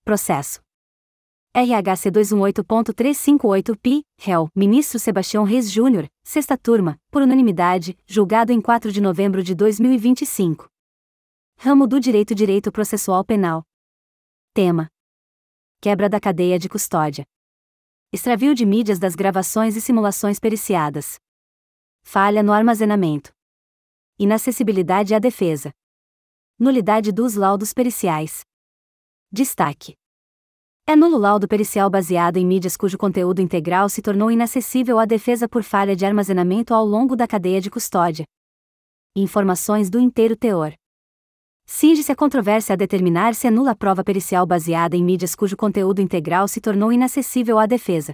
processo. RHC 218.358-Pi, réu, ministro Sebastião Reis Júnior, sexta turma, por unanimidade, julgado em 4 de novembro de 2025. Ramo do Direito Processual Penal. Tema: quebra da cadeia de custódia. Extravio de mídias das gravações e simulações periciadas. Falha no armazenamento. Inacessibilidade à defesa. Nulidade dos laudos periciais. Destaque: é nulo laudo pericial baseado em mídias cujo conteúdo integral se tornou inacessível à defesa por falha de armazenamento ao longo da cadeia de custódia. Informações do inteiro teor. Cinge-se a controvérsia a determinar se é nula a prova pericial baseada em mídias cujo conteúdo integral se tornou inacessível à defesa.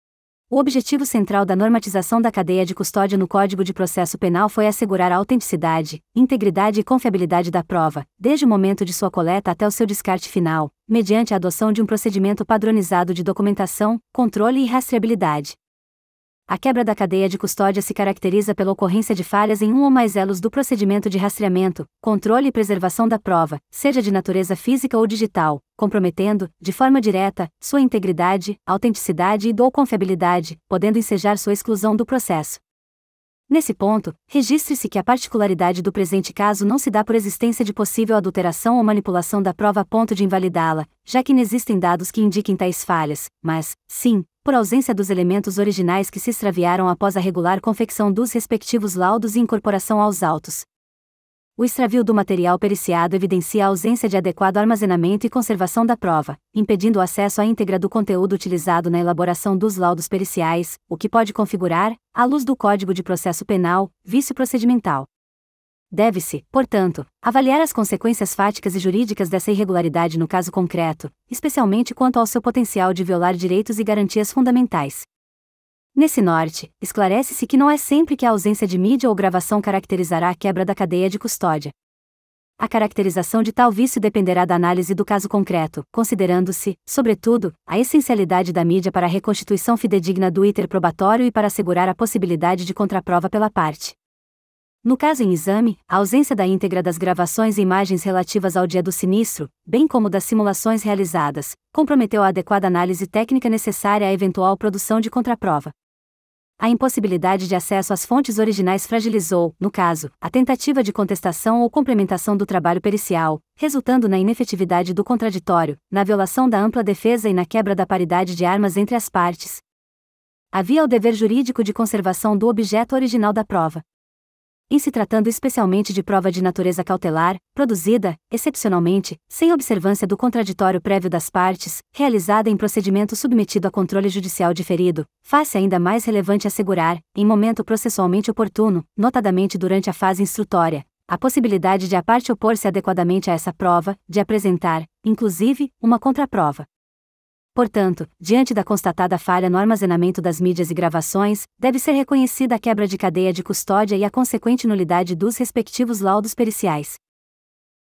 O objetivo central da normatização da cadeia de custódia no Código de Processo Penal foi assegurar a autenticidade, integridade e confiabilidade da prova, desde o momento de sua coleta até o seu descarte final, mediante a adoção de um procedimento padronizado de documentação, controle e rastreabilidade. A quebra da cadeia de custódia se caracteriza pela ocorrência de falhas em um ou mais elos do procedimento de rastreamento, controle e preservação da prova, seja de natureza física ou digital, comprometendo, de forma direta, sua integridade, autenticidade e ou confiabilidade, podendo ensejar sua exclusão do processo. Nesse ponto, registre-se que a particularidade do presente caso não se dá por existência de possível adulteração ou manipulação da prova a ponto de invalidá-la, já que inexistem dados que indiquem tais falhas, mas, sim, por ausência dos elementos originais que se extraviaram após a regular confecção dos respectivos laudos e incorporação aos autos. O extravio do material periciado evidencia a ausência de adequado armazenamento e conservação da prova, impedindo o acesso à íntegra do conteúdo utilizado na elaboração dos laudos periciais, o que pode configurar, à luz do Código de Processo Penal, vício procedimental. Deve-se, portanto, avaliar as consequências fáticas e jurídicas dessa irregularidade no caso concreto, especialmente quanto ao seu potencial de violar direitos e garantias fundamentais. Nesse norte, esclarece-se que não é sempre que a ausência de mídia ou gravação caracterizará a quebra da cadeia de custódia. A caracterização de tal vício dependerá da análise do caso concreto, considerando-se, sobretudo, a essencialidade da mídia para a reconstituição fidedigna do iter probatório e para assegurar a possibilidade de contraprova pela parte. No caso em exame, a ausência da íntegra das gravações e imagens relativas ao dia do sinistro, bem como das simulações realizadas, comprometeu a adequada análise técnica necessária à eventual produção de contraprova. A impossibilidade de acesso às fontes originais fragilizou, no caso, a tentativa de contestação ou complementação do trabalho pericial, resultando na inefetividade do contraditório, na violação da ampla defesa e na quebra da paridade de armas entre as partes. Havia o dever jurídico de conservação do objeto original da prova. Em se tratando especialmente de prova de natureza cautelar, produzida, excepcionalmente, sem observância do contraditório prévio das partes, realizada em procedimento submetido a controle judicial diferido, faz-se ainda mais relevante assegurar, em momento processualmente oportuno, notadamente durante a fase instrutória, a possibilidade de a parte opor-se adequadamente a essa prova, de apresentar, inclusive, uma contraprova. Portanto, diante da constatada falha no armazenamento das mídias e gravações, deve ser reconhecida a quebra de cadeia de custódia e a consequente nulidade dos respectivos laudos periciais.